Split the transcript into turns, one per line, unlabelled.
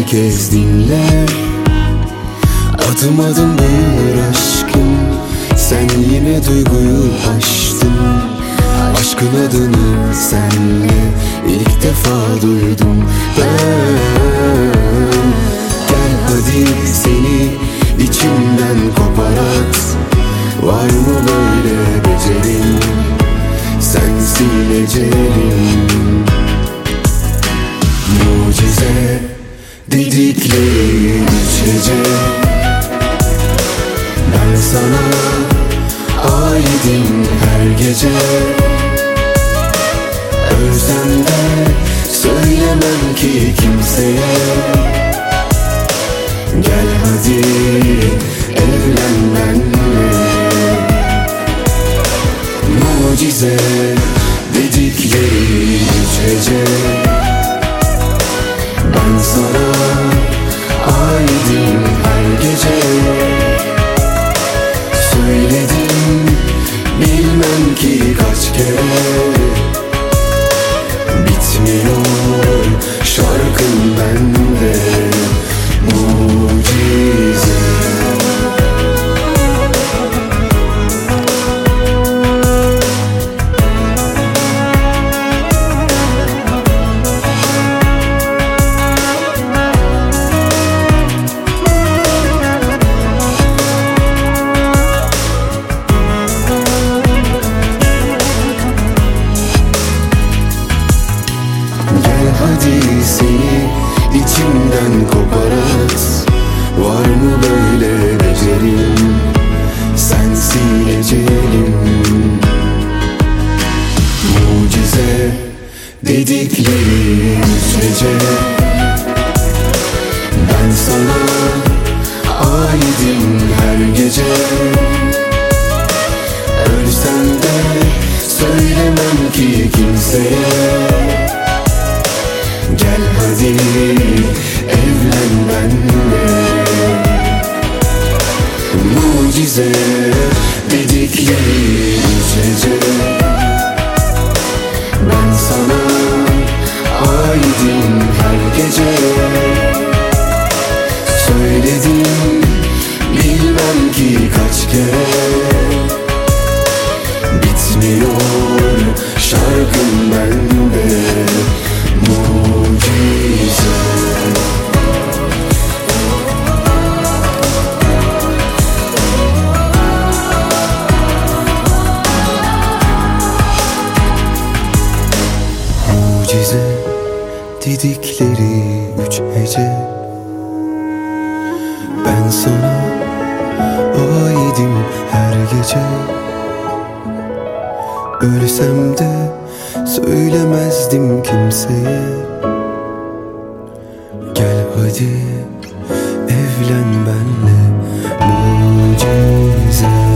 kez dinle. Adım adım büyür aşkım, sen yine duyguyu aştın. Aşkın adını senle ilk defa duydum ben. Gel hadi seni içimden kopar at. Var mı böyle becerin, sensin ecelim. Mucize dedikleri üç gece, ben sana aidim her gece. Ölsem de söylemem ki kimseye. Gel hadi evlen benimle. Mucize dedikleri üç gece, ben sana aidim her gece. Söyledim bilmem ki kaç kere. Bitmiyor şarkım bende. Mucize. Hadi seni içimden kopar at. Var mı böyle becerim, sensin ecelim. Mucize dedikleri üç gece, ben sana aidim her gece. Ölsem de söylemem ki kimseye. Gel hadi evlen benimle. Mucize dedikleri üç gece, ben sana aidim her gece. Söyledim bilmem ki kaç kere. Bitmiyor şarkım bende. Mucize. Mucize dedikleri üç hece, ben sana aidim her gece. Ölsem de söylemezdim kimseye. Gel hadi evlen benimle. Mucize.